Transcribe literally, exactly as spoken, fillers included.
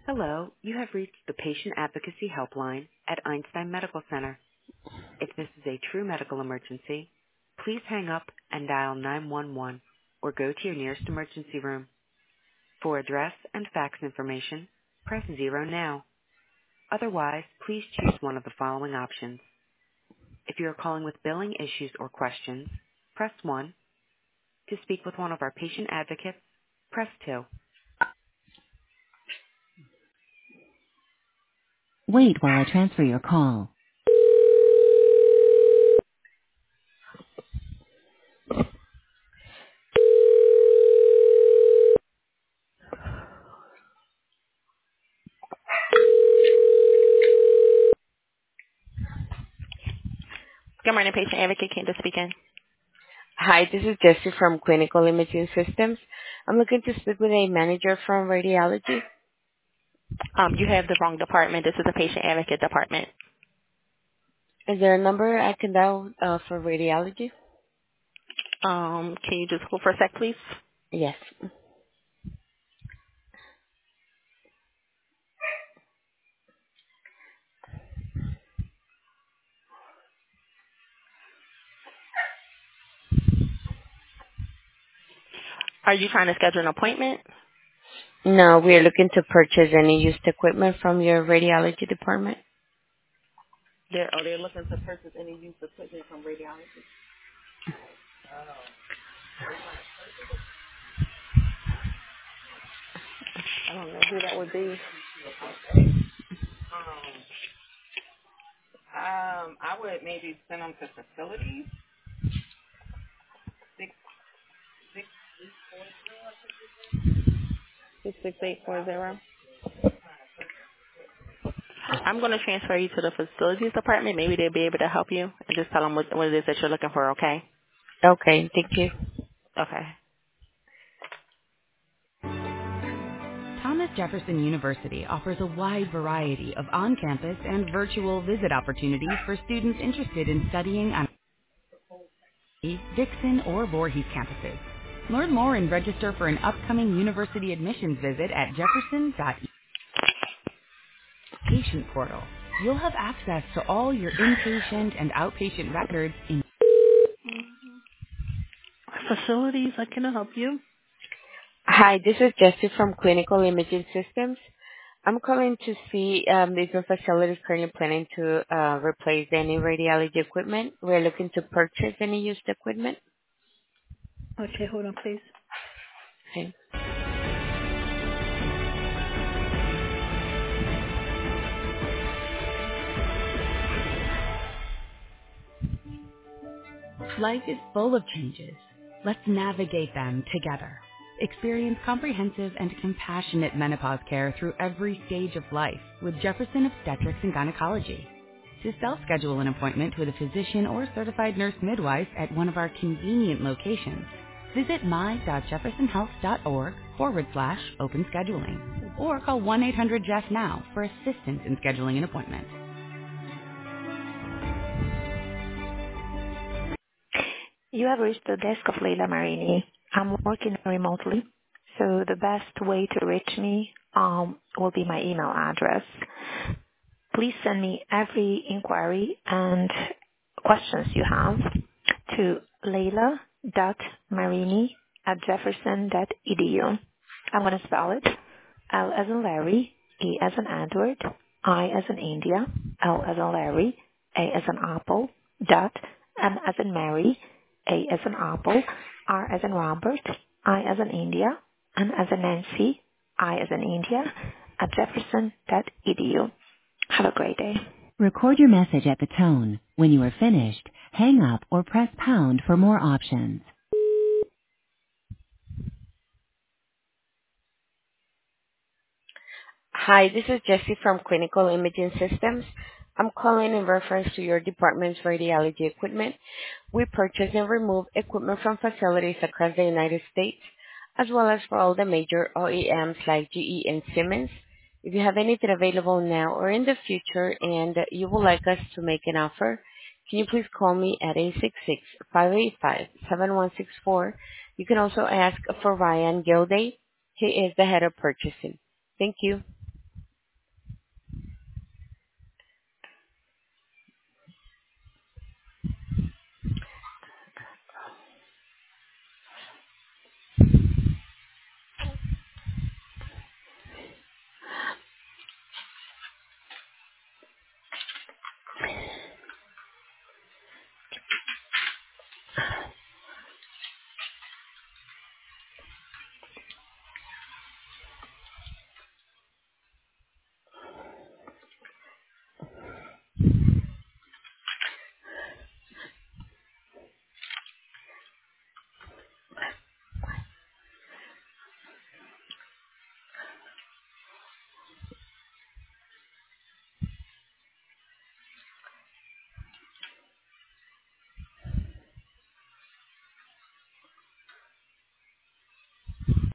Hello, you have reached the Patient Advocacy Helpline at Einstein Medical Center. If this is a true medical emergency, please hang up and dial nine one one or go to your nearest emergency room. For address and fax information, press zero now. Otherwise, please choose one of the following options. If you are calling with billing issues or questions, press one. To speak with one of our patient advocates, press two. Wait while I transfer your call. Good morning, patient advocate Candace speaking. Hi, this is Jessie from Clinical Imaging Systems. I'm looking to speak with a manager from radiology. Um, you have the wrong department. This is the patient advocate department. Is there a number I can dial uh, for radiology? Um, can you just hold for a sec, please? Yes. Are you trying to schedule an appointment? No, we are looking to purchase any used equipment from your radiology department. They're, oh, they're looking to purchase any used equipment from radiology. I don't know who that would be. Um, I would maybe send them to facilities. Six six six six eight four zero. I'm going to transfer you to the facilities department. Maybe they'll be able to help you and just tell them what, what it is that you're looking for. Okay. Okay, thank you. Okay. Thomas Jefferson University offers a wide variety of on-campus and virtual visit opportunities for students interested in studying on Dixon or Voorhees campuses. Learn more and register for an upcoming university admissions visit at jefferson dot e d u patient portal. You'll have access to all your inpatient and outpatient records in facilities. I can help you. Hi, this is Jessie from Clinical Imaging Systems. I'm calling to see um, if your facility is currently planning to uh, replace any radiology equipment. We're looking to purchase any used equipment. Okay, hold on, please. Okay. Life is full of changes. Let's navigate them together. Experience comprehensive and compassionate menopause care through every stage of life with Jefferson Obstetrics and Gynecology. To self-schedule an appointment with a physician or certified nurse midwife at one of our convenient locations, visit my.jeffersonhealth.org forward slash open scheduling or call one eight hundred Jeff now for assistance in scheduling an appointment. You have reached the desk of Leila Marini. I'm working remotely, so the best way to reach me um, will be my email address. Please send me every inquiry and questions you have to leila.marini at jefferson.edu. I'm going to spell it. L as in Larry, E as in Edward, I as in India, L as in Larry, A as in Apple, dot, M as in Mary, A as in Apple, R as in Robert, I as in India, N as in Nancy, I as in India, at jefferson.edu. Have a great day. Record your message at the tone. When you are finished, hang up or press pound for more options. Hi, this is Jessie from Clinical Imaging Systems. I'm calling in reference to your department's radiology equipment. We purchase and remove equipment from facilities across the United States, as well as for all the major O E Ms like G E and Siemens. If you have anything available now or in the future and you would like us to make an offer, can you please call me at eight six six, five eight five, seven one six four. You can also ask for Ryan Gilday. He is the head of purchasing. Thank you.